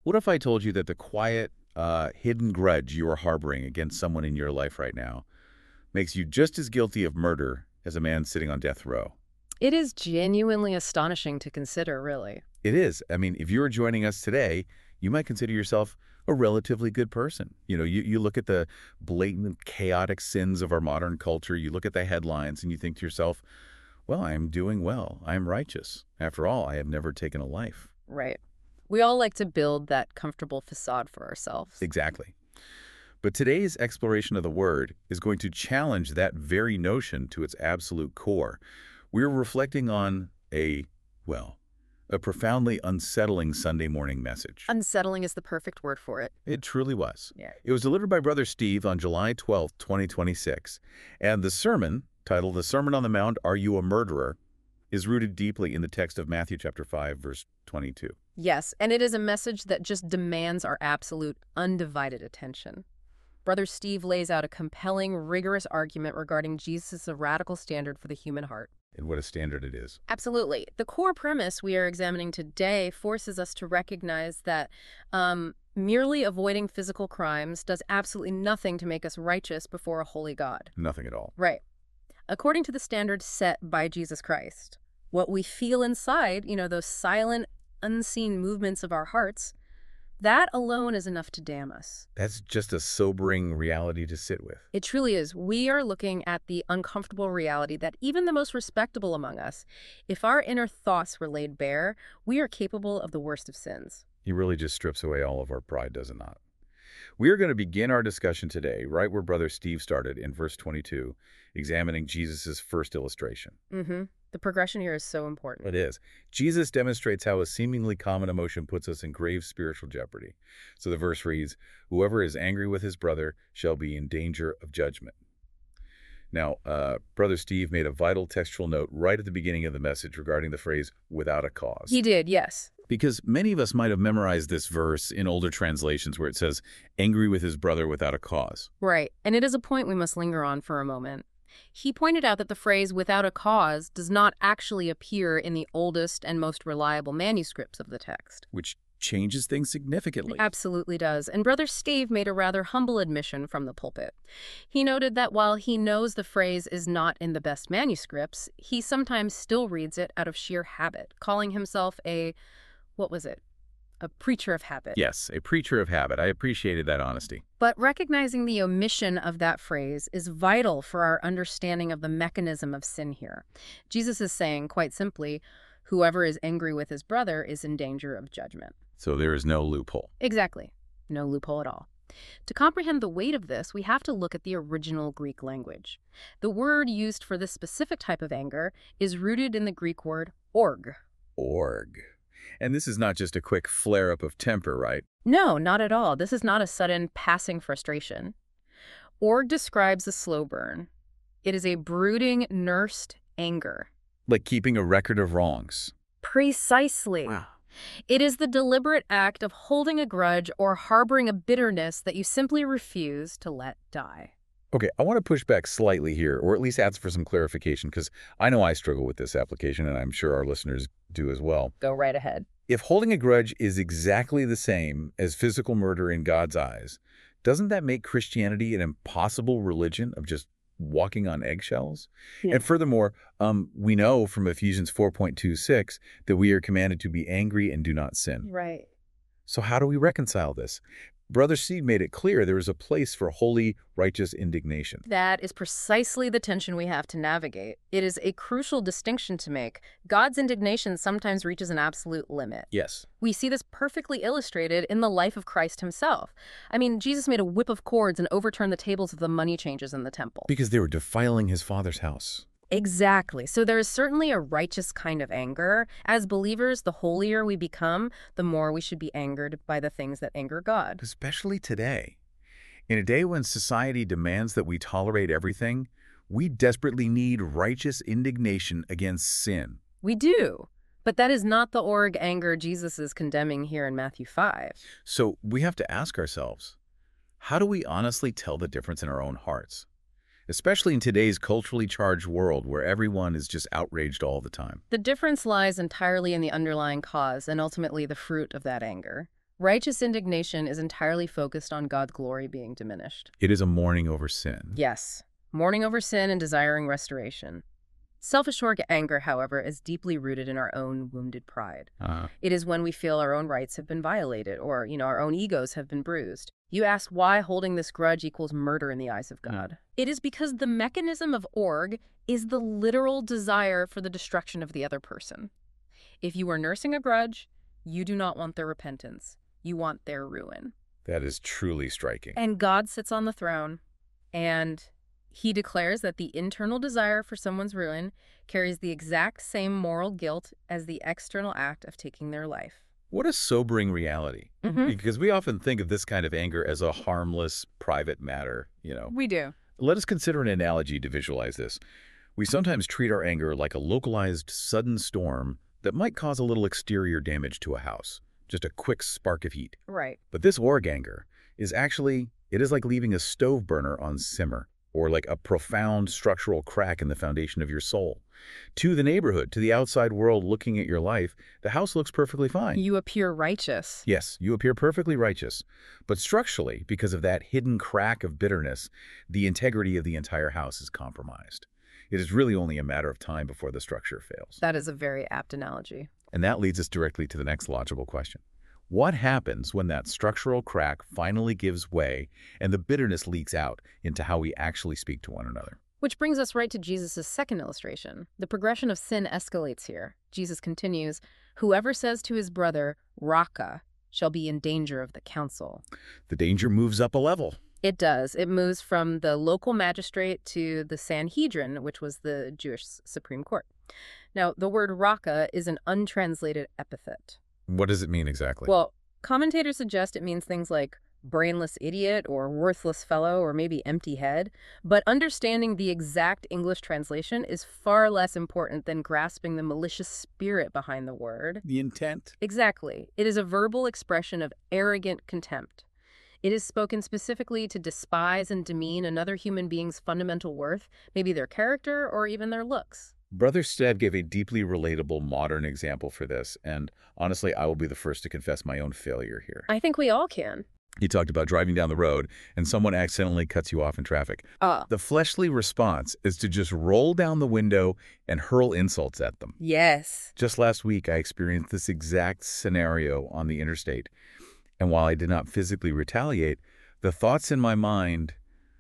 What if I told you that the quiet, hidden grudge you are harboring against someone in your life right now makes you just as guilty of murder as a man sitting on death row? It is genuinely astonishing to consider, really. It is. I mean, if you were joining us today, you might consider yourself a relatively good person. You look at the blatant, chaotic sins of our modern culture, you look at the headlines, and you think to yourself, well, I am doing well. I am righteous. After all, I have never taken a life. Right. We all like to build that comfortable facade for ourselves. Exactly. But today's exploration of the word is going to challenge that very notion to its absolute core. We're reflecting on a profoundly unsettling Sunday morning message. Unsettling is the perfect word for it. It truly was. Yeah. It was delivered by Brother Steve on July 12th, 2026. And the sermon, titled The Sermon on the Mount, Are You a Murderer?, is rooted deeply in the text of Matthew chapter 5, verse 22. Yes, and it is a message that just demands our absolute, undivided attention. Brother Steve lays out a compelling, rigorous argument regarding Jesus' radical standard for the human heart. And what a standard it is. Absolutely. The core premise we are examining today forces us to recognize that merely avoiding physical crimes does absolutely nothing to make us righteous before a holy God. Nothing at all. Right. According to the standards set by Jesus Christ, what we feel inside, those silent, unseen movements of our hearts, that alone is enough to damn us. That's just a sobering reality to sit with. It truly is. We are looking at the uncomfortable reality that even the most respectable among us, if our inner thoughts were laid bare, we are capable of the worst of sins. He really just strips away all of our pride, does it not? We are going to begin our discussion today right where Brother Steve started in verse 22, examining Jesus' first illustration. The progression here is so important. It is. Jesus demonstrates how a seemingly common emotion puts us in grave spiritual jeopardy. So the verse reads, "Whoever is angry with his brother shall be in danger of judgment." Now, Brother Steve made a vital textual note right at the beginning of the message regarding the phrase, without a cause. He did, yes. Because many of us might have memorized this verse in older translations where it says, angry with his brother without a cause. Right, and it is a point we must linger on for a moment. He pointed out that the phrase without a cause does not actually appear in the oldest and most reliable manuscripts of the text. Which changes things significantly. It absolutely does. And Brother Steve made a rather humble admission from the pulpit. He noted that while he knows the phrase is not in the best manuscripts, he sometimes still reads it out of sheer habit, calling himself a preacher of habit. Yes, a preacher of habit. I appreciated that honesty. But recognizing the omission of that phrase is vital for our understanding of the mechanism of sin here. Jesus is saying, quite simply, whoever is angry with his brother is in danger of judgment. So there is no loophole. Exactly. No loophole at all. To comprehend the weight of this, we have to look at the original Greek language. The word used for this specific type of anger is rooted in the Greek word org. Org. And this is not just a quick flare-up of temper, right? No, not at all. This is not a sudden passing frustration. Org describes a slow burn. It is a brooding, nursed anger. Like keeping a record of wrongs. Precisely. Wow. It is the deliberate act of holding a grudge or harboring a bitterness that you simply refuse to let die. Okay, I want to push back slightly here, or at least ask for some clarification, because I know I struggle with this application, and I'm sure our listeners do as well. Go right ahead. If holding a grudge is exactly the same as physical murder in God's eyes, doesn't that make Christianity an impossible religion of just walking on eggshells? Yeah. And furthermore, we know from Ephesians 4.26 that we are commanded to be angry and do not sin. Right. So how do we reconcile this? Brother Steve made it clear there is a place for holy, righteous indignation. That is precisely the tension we have to navigate. It is a crucial distinction to make. God's indignation sometimes reaches an absolute limit. Yes. We see this perfectly illustrated in the life of Christ himself. I mean, Jesus made a whip of cords and overturned the tables of the money changers in the temple. Because they were defiling his Father's house. Exactly. So there is certainly a righteous kind of anger. As believers, the holier we become, the more we should be angered by the things that anger God. Especially today. In a day when society demands that we tolerate everything, we desperately need righteous indignation against sin. We do. But that is not the org anger Jesus is condemning here in Matthew 5. So we have to ask ourselves, how do we honestly tell the difference in our own hearts? Especially in today's culturally charged world where everyone is just outraged all the time. The difference lies entirely in the underlying cause and ultimately the fruit of that anger. Righteous indignation is entirely focused on God's glory being diminished. It is a mourning over sin. Yes, mourning over sin and desiring restoration. Self-assured anger, however, is deeply rooted in our own wounded pride. It is when we feel our own rights have been violated or, our own egos have been bruised. You ask why holding this grudge equals murder in the eyes of God. It is because the mechanism of org is the literal desire for the destruction of the other person. If you are nursing a grudge, you do not want their repentance. You want their ruin. That is truly striking. And God sits on the throne, and he declares that the internal desire for someone's ruin carries the exact same moral guilt as the external act of taking their life. What a sobering reality. Because we often think of this kind of anger as a harmless, private matter, We do. Let us consider an analogy to visualize this. We sometimes treat our anger like a localized, sudden storm that might cause a little exterior damage to a house. Just a quick spark of heat. Right. But this org anger is like leaving a stove burner on simmer, or like a profound structural crack in the foundation of your soul. To the neighborhood, to the outside world looking at your life, the house looks perfectly fine. You appear righteous. Yes, you appear perfectly righteous. But structurally, because of that hidden crack of bitterness, the integrity of the entire house is compromised. It is really only a matter of time before the structure fails. That is a very apt analogy. And that leads us directly to the next logical question. What happens when that structural crack finally gives way and the bitterness leaks out into how we actually speak to one another? Which brings us right to Jesus' second illustration. The progression of sin escalates here. Jesus continues, "Whoever says to his brother, 'Raka,' shall be in danger of the council." The danger moves up a level. It does. It moves from the local magistrate to the Sanhedrin, which was the Jewish Supreme Court. Now, the word raka is an untranslated epithet. What does it mean exactly? Well, commentators suggest it means things like brainless idiot or worthless fellow or maybe empty head. But understanding the exact English translation is far less important than grasping the malicious spirit behind the word. The intent? Exactly. It is a verbal expression of arrogant contempt. It is spoken specifically to despise and demean another human being's fundamental worth, maybe their character or even their looks. Brother Stev gave a deeply relatable modern example for this, and honestly, I will be the first to confess my own failure here. I think we all can. He talked about driving down the road and someone accidentally cuts you off in traffic. The fleshly response is to just roll down the window and hurl insults at them. Yes. Just last week, I experienced this exact scenario on the interstate. And while I did not physically retaliate, the thoughts in my mind,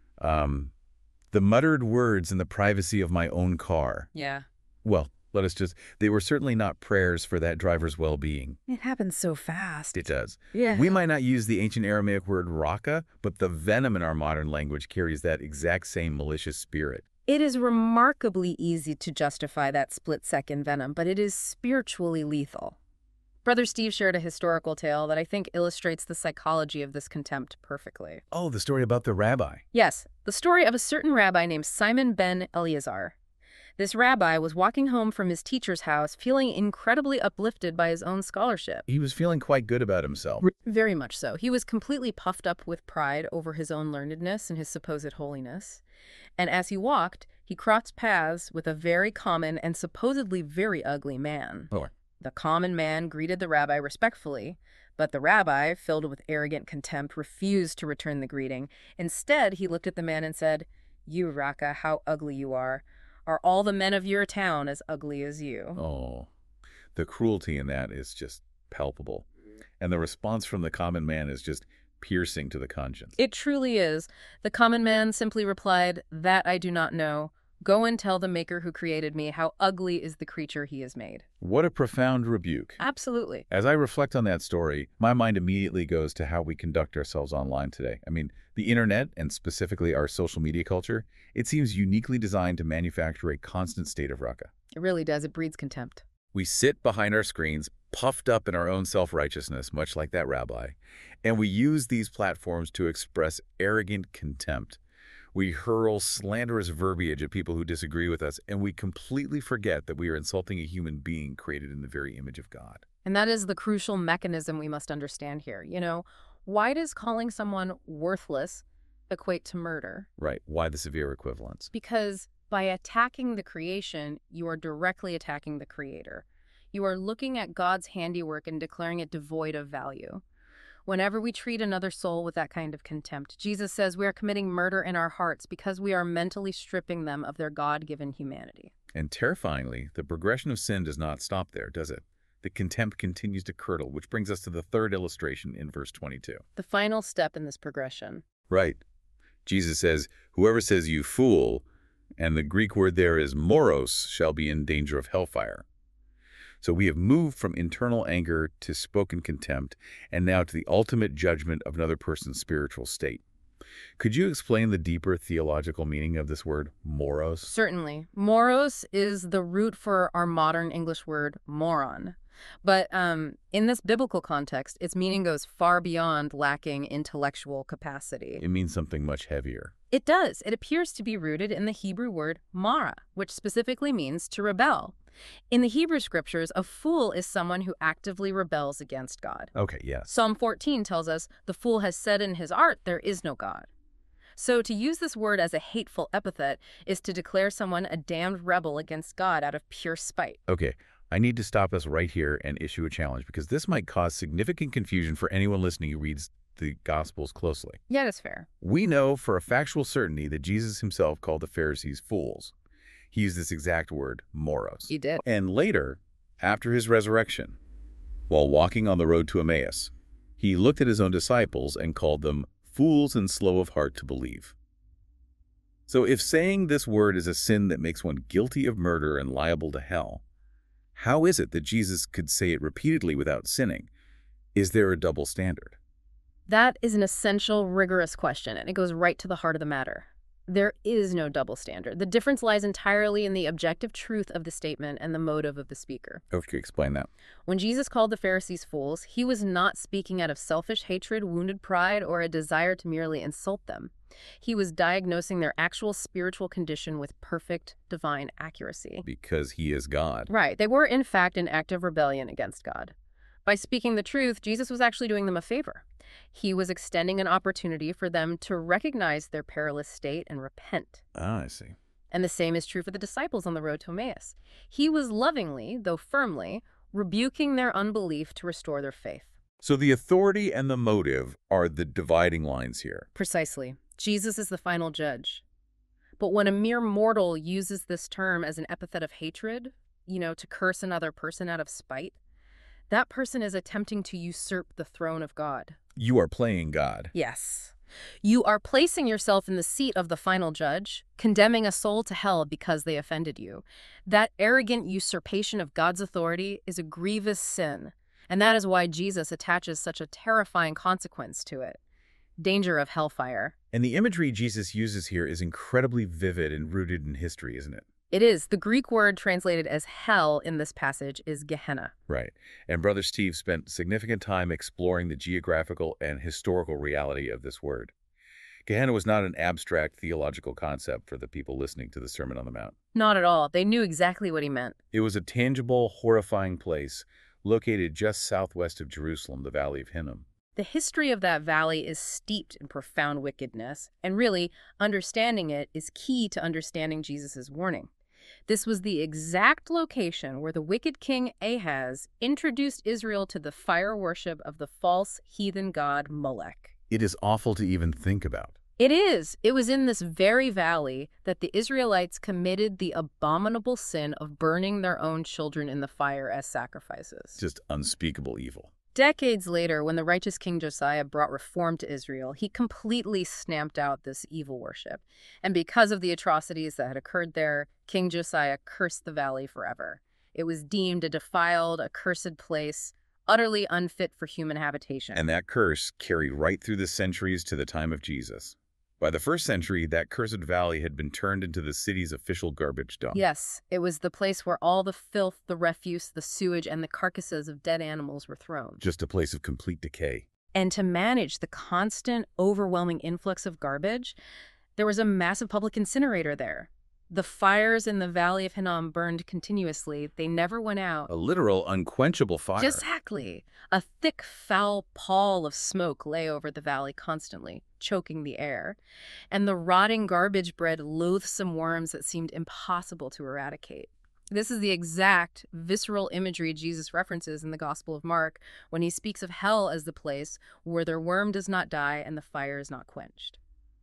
the muttered words in the privacy of my own car. Yeah. Well, they were certainly not prayers for that driver's well-being. It happens so fast. It does. Yeah. We might not use the ancient Aramaic word raka, but the venom in our modern language carries that exact same malicious spirit. It is remarkably easy to justify that split-second venom, but it is spiritually lethal. Brother Steve shared a historical tale that I think illustrates the psychology of this contempt perfectly. Oh, the story about the rabbi. Yes, the story of a certain rabbi named Simon ben Eleazar. This rabbi was walking home from his teacher's house feeling incredibly uplifted by his own scholarship. He was feeling quite good about himself. Very much so. He was completely puffed up with pride over his own learnedness and his supposed holiness. And as he walked, he crossed paths with a very common and supposedly very ugly man. Oh. The common man greeted the rabbi respectfully, but the rabbi, filled with arrogant contempt, refused to return the greeting. Instead, he looked at the man and said, "You, Raka, how ugly you are. Are all the men of your town as ugly as you?" Oh, the cruelty in that is just palpable. And the response from the common man is just piercing to the conscience. It truly is. The common man simply replied, "That I do not know. Go and tell the maker who created me how ugly is the creature he has made." What a profound rebuke. Absolutely. As I reflect on that story, my mind immediately goes to how we conduct ourselves online today. I mean, the internet, and specifically our social media culture, it seems uniquely designed to manufacture a constant state of raka. It really does. It breeds contempt. We sit behind our screens, puffed up in our own self-righteousness, much like that rabbi, and we use these platforms to express arrogant contempt. We hurl slanderous verbiage at people who disagree with us, and we completely forget that we are insulting a human being created in the very image of God. And that is the crucial mechanism we must understand here. Why does calling someone worthless equate to murder? Right. Why the severe equivalence? Because by attacking the creation, you are directly attacking the Creator. You are looking at God's handiwork and declaring it devoid of value. Whenever we treat another soul with that kind of contempt, Jesus says we are committing murder in our hearts because we are mentally stripping them of their God-given humanity. And terrifyingly, the progression of sin does not stop there, does it? The contempt continues to curdle, which brings us to the third illustration in verse 22. The final step in this progression. Right. Jesus says, whoever says you fool, and the Greek word there is moros, shall be in danger of hellfire. So we have moved from internal anger to spoken contempt, and now to the ultimate judgment of another person's spiritual state. Could you explain the deeper theological meaning of this word, moros? Certainly. Moros is the root for our modern English word moron. But in this biblical context, its meaning goes far beyond lacking intellectual capacity. It means something much heavier. It does. It appears to be rooted in the Hebrew word mara, which specifically means to rebel. In the Hebrew scriptures, a fool is someone who actively rebels against God. Okay, yes. Psalm 14 tells us, the fool has said in his heart, there is no God. So to use this word as a hateful epithet is to declare someone a damned rebel against God out of pure spite. Okay, I need to stop us right here and issue a challenge, because this might cause significant confusion for anyone listening who reads the Gospels closely. Yeah, that's fair. We know for a factual certainty that Jesus himself called the Pharisees fools. He used this exact word, moros. He did. And later, after his resurrection, while walking on the road to Emmaus, he looked at his own disciples and called them fools and slow of heart to believe. So if saying this word is a sin that makes one guilty of murder and liable to hell, how is it that Jesus could say it repeatedly without sinning? Is there a double standard? That is an essential, rigorous question, and it goes right to the heart of the matter. There is no double standard. The difference lies entirely in the objective truth of the statement and the motive of the speaker. Oh, could you explain that? When Jesus called the Pharisees fools, he was not speaking out of selfish hatred, wounded pride, or a desire to merely insult them. He was diagnosing their actual spiritual condition with perfect divine accuracy. Because he is God. Right. They were, in fact, in active rebellion against God. By speaking the truth, Jesus was actually doing them a favor. He was extending an opportunity for them to recognize their perilous state and repent. Ah, I see. And the same is true for the disciples on the road to Emmaus. He was lovingly, though firmly, rebuking their unbelief to restore their faith. So the authority and the motive are the dividing lines here. Precisely. Jesus is the final judge. But when a mere mortal uses this term as an epithet of hatred, to curse another person out of spite, that person is attempting to usurp the throne of God. You are playing God. Yes. You are placing yourself in the seat of the final judge, condemning a soul to hell because they offended you. That arrogant usurpation of God's authority is a grievous sin, and that is why Jesus attaches such a terrifying consequence to it. Danger of hellfire. And the imagery Jesus uses here is incredibly vivid and rooted in history, isn't it? It is. The Greek word translated as hell in this passage is Gehenna. Right. And Brother Steve spent significant time exploring the geographical and historical reality of this word. Gehenna was not an abstract theological concept for the people listening to the Sermon on the Mount. Not at all. They knew exactly what he meant. It was a tangible, horrifying place located just southwest of Jerusalem, the Valley of Hinnom. The history of that valley is steeped in profound wickedness, and really, understanding it is key to understanding Jesus' warning. This was the exact location where the wicked king Ahaz introduced Israel to the fire worship of the false heathen god Molech. It is awful to even think about. It is. It was in this very valley that the Israelites committed the abominable sin of burning their own children in the fire as sacrifices. Just unspeakable evil. Decades later, when the righteous King Josiah brought reform to Israel, he completely stamped out this evil worship. And because of the atrocities that had occurred there, King Josiah cursed the valley forever. It was deemed a defiled, accursed place, utterly unfit for human habitation. And that curse carried right through the centuries to the time of Jesus. By the 1st century, that cursed valley had been turned into the city's official garbage dump. Yes, it was the place where all the filth, the refuse, the sewage, and the carcasses of dead animals were thrown. Just a place of complete decay. And to manage the constant, overwhelming influx of garbage, there was a massive public incinerator there. The fires in the Valley of Hinnom burned continuously. They never went out. A literal unquenchable fire. Exactly. A thick, foul pall of smoke lay over the valley constantly, choking the air. And the rotting garbage bred loathsome worms that seemed impossible to eradicate. This is the exact visceral imagery Jesus references in the Gospel of Mark when he speaks of hell as the place where their worm does not die and the fire is not quenched.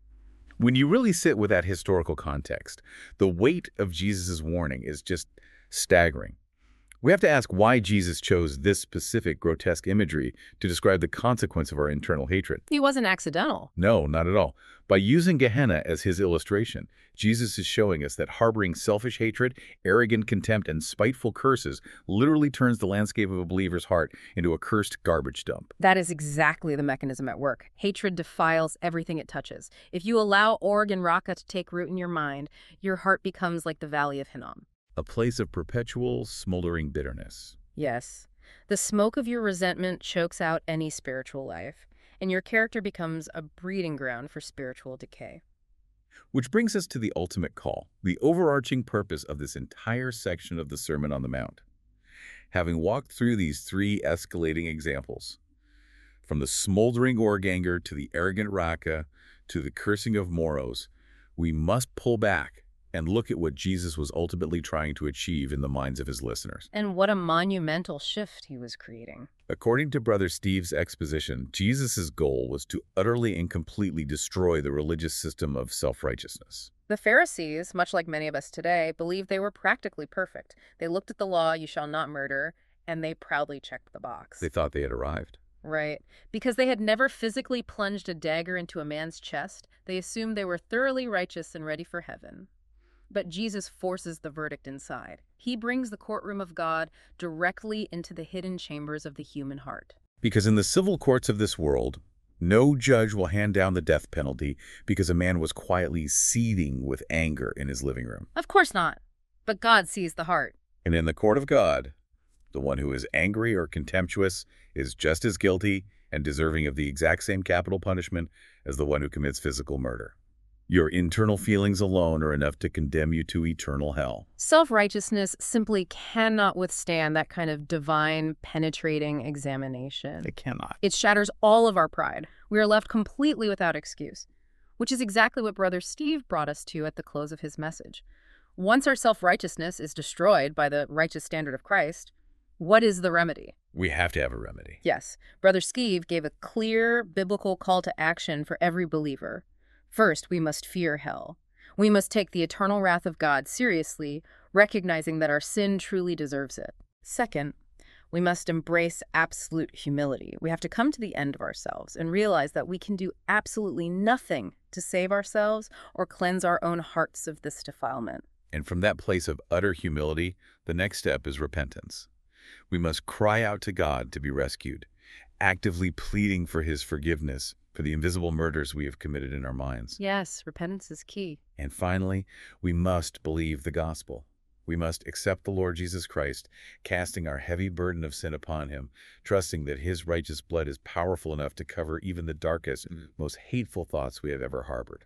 When you really sit with that historical context, the weight of Jesus' warning is just staggering. We have to ask why Jesus chose this specific grotesque imagery to describe the consequence of our internal hatred. He wasn't accidental. No, not at all. By using Gehenna as his illustration, Jesus is showing us that harboring selfish hatred, arrogant contempt, and spiteful curses literally turns the landscape of a believer's heart into a cursed garbage dump. That is exactly the mechanism at work. Hatred defiles everything it touches. If you allow Org and Raka to take root in your mind, your heart becomes like the Valley of Hinnom. A place of perpetual, smoldering bitterness. Yes. The smoke of your resentment chokes out any spiritual life, and your character becomes a breeding ground for spiritual decay. Which brings us to the ultimate call, the overarching purpose of this entire section of the Sermon on the Mount. Having walked through these three escalating examples, from the smoldering Org anger to the arrogant Raka to the cursing of Moros, we must pull back and look at what Jesus was ultimately trying to achieve in the minds of his listeners. And what a monumental shift he was creating. According to Brother Steve's exposition, Jesus' goal was to utterly and completely destroy the religious system of self-righteousness. The Pharisees, much like many of us today, believed they were practically perfect. They looked at the law, you shall not murder, and they proudly checked the box. They thought they had arrived. Right. Because they had never physically plunged a dagger into a man's chest, they assumed they were thoroughly righteous and ready for heaven. But Jesus forces the verdict inside. He brings the courtroom of God directly into the hidden chambers of the human heart. Because in the civil courts of this world, no judge will hand down the death penalty because a man was quietly seething with anger in his living room. Of course not. But God sees the heart. And in the court of God, the one who is angry or contemptuous is just as guilty and deserving of the exact same capital punishment as the one who commits physical murder. Your internal feelings alone are enough to condemn you to eternal hell. Self-righteousness simply cannot withstand that kind of divine, penetrating examination. It cannot. It shatters all of our pride. We are left completely without excuse, which is exactly what Brother Steve brought us to at the close of his message. Once our self-righteousness is destroyed by the righteous standard of Christ, what is the remedy? We have to have a remedy. Yes, Brother Steve gave a clear biblical call to action for every believer. First, we must fear hell. We must take the eternal wrath of God seriously, recognizing that our sin truly deserves it. Second, we must embrace absolute humility. We have to come to the end of ourselves and realize that we can do absolutely nothing to save ourselves or cleanse our own hearts of this defilement. And from that place of utter humility, the next step is repentance. We must cry out to God to be rescued, actively pleading for his forgiveness for the invisible murders we have committed in our minds. Yes, repentance is key. And finally, we must believe the gospel. We must accept the Lord Jesus Christ, casting our heavy burden of sin upon him, trusting that his righteous blood is powerful enough to cover even the darkest, most hateful thoughts we have ever harbored.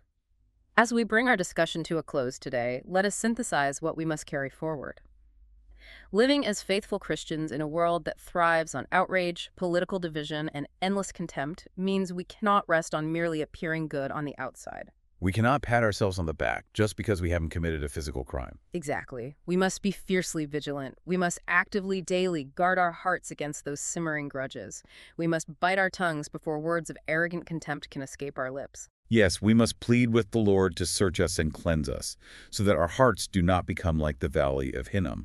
As we bring our discussion to a close today, let us synthesize what we must carry forward. Living as faithful Christians in a world that thrives on outrage, political division, and endless contempt means we cannot rest on merely appearing good on the outside. We cannot pat ourselves on the back just because we haven't committed a physical crime. Exactly. We must be fiercely vigilant. We must actively, daily guard our hearts against those simmering grudges. We must bite our tongues before words of arrogant contempt can escape our lips. Yes, we must plead with the Lord to search us and cleanse us, so that our hearts do not become like the Valley of Hinnom.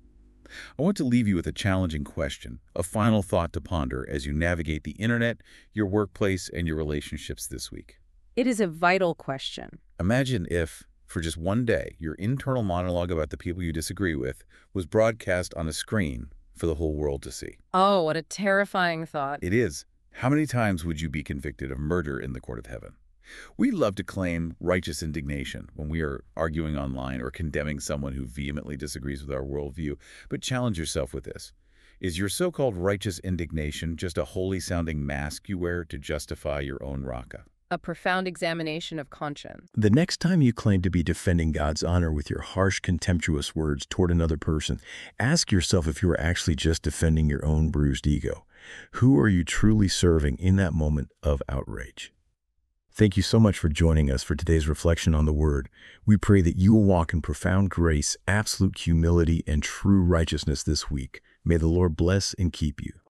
I want to leave you with a challenging question, a final thought to ponder as you navigate the internet, your workplace, and your relationships this week. It is a vital question. Imagine if, for just one day, your internal monologue about the people you disagree with was broadcast on a screen for the whole world to see. Oh, what a terrifying thought. It is. How many times would you be convicted of murder in the court of heaven? We love to claim righteous indignation when we are arguing online or condemning someone who vehemently disagrees with our worldview, but challenge yourself with this. Is your so-called righteous indignation just a holy-sounding mask you wear to justify your own raka? A profound examination of conscience. The next time you claim to be defending God's honor with your harsh, contemptuous words toward another person, ask yourself if you are actually just defending your own bruised ego. Who are you truly serving in that moment of outrage? Thank you so much for joining us for today's reflection on the Word. We pray that you will walk in profound grace, absolute humility, and true righteousness this week. May the Lord bless and keep you.